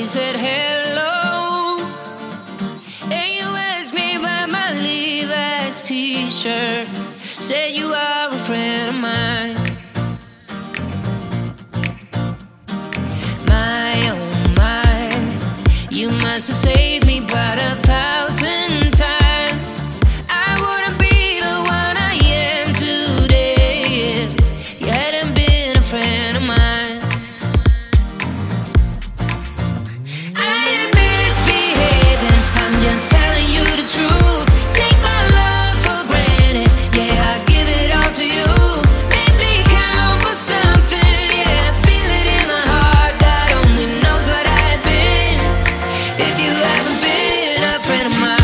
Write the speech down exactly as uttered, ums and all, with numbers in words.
said hello, and you asked me about my Levi's t-shirt. Said you are a friend of mine. My oh my, you must have saved me about a thousand times. I wouldn't be the one I am today if you hadn't been a friend of mine. I am misbehaving, I'm just telling you the truth. Take my love for granted, yeah, I give it all to you. Make me count for something, yeah, feel it in my heart. God only knows what I've been if you haven't been a friend of mine.